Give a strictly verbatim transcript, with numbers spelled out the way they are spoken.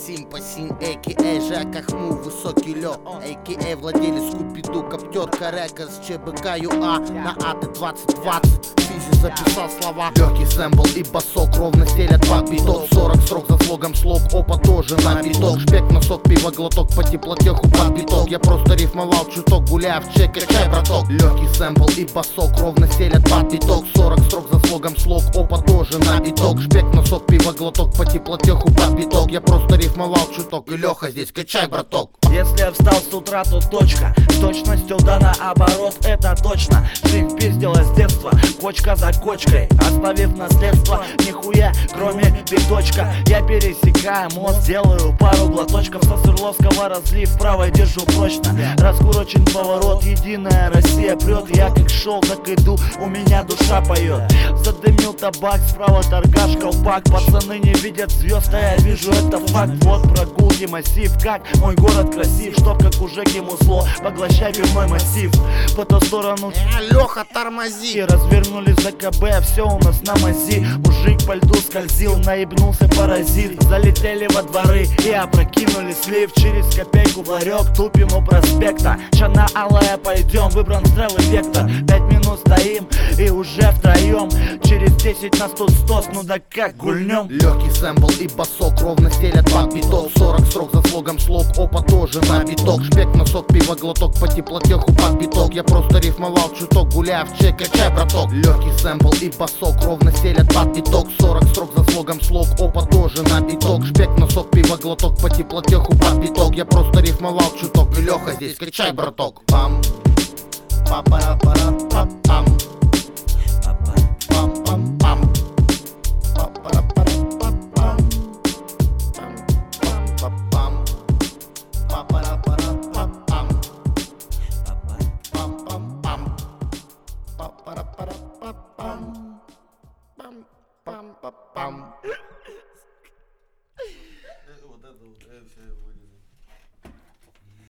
Симпасин, а.к.а. Жека Хму, высокий лед, а.к.а. владелец Скупиду, Коптерка Рекордс, ЧБК ЮА на АТ двадцать двадцать. Физи записал слова, легкий сэмпл и басок, ровно стелят под биток. Сорок срок за слогом слог, опа тоже на биток. Шпек, носок, пиво, глоток, по теплотеху под биток. Я просто рифмовал чуток, гуляя в чек, качай, браток. Легкий сэмпл и басок, ровно стелят под биток. Сорок срок за слогом слог, опа тоже на биток. Шпек, носок, пиво, глоток, по теплотеху под биток. Я просто рифмовал чуток, и Леха здесь, качай, браток. Если я встал с утра, то точка, с точностью да наоборот, это точно. Жизнь пиздила с детства, кочка за кочкой, оставив наследство, нихуя кроме биточка. Я пересекаю мост, делаю пару глоточков со Свердловского, разлив правой держу прочно. Раскурочен поворот, единая Россия прет. Я как шел, так иду, у меня душа поет. Задымил табак, справа торгаш, колпак. Пацаны не видят звезд, а я вижу, это факт. Вот прогулки, массив, как мой город красив. Чтоб как у Жеки мусло, поглощай пивной массив. По ту сторону Леха, тормози. и развернулись за КБ, все у нас на мази. Мужик по льду скользил, наебнулся паразит. Залетели во дворы и опрокинули слив. Через копейку в ларек тупим у проспекта. Чана алая, пойдем, выбран здравый вектор. Пять минут стоим и уже втроем. Через десять нас тут сто, ну да как гульнем. Легкий сэмпл и басок, ровно стелят под биток. Сорок срок за слогом слог, опа тоже на биток. Шпек, носок, пиво, глоток, по теплотеху под биток. Я просто рифмовал чуток, гуляя в чек, качай, браток. Легкий сэмпл и басок, ровно стелят под биток. Сорок срок за слогом слог, опа тоже на биток. Шпек, носок, пиво, глоток, по теплотеху под биток. Я просто рифмовал чуток, и Леха здесь, качай, браток. Пам, па-пара-пара, па-пам, пам-пам-пам, па-пара-пара, па-пам, пам-пам-пам, па-пара-пара, па-пам, пам-пам-пам, па-пара-пара, па-пам, пам-пам-пам. Вот это вот, это все.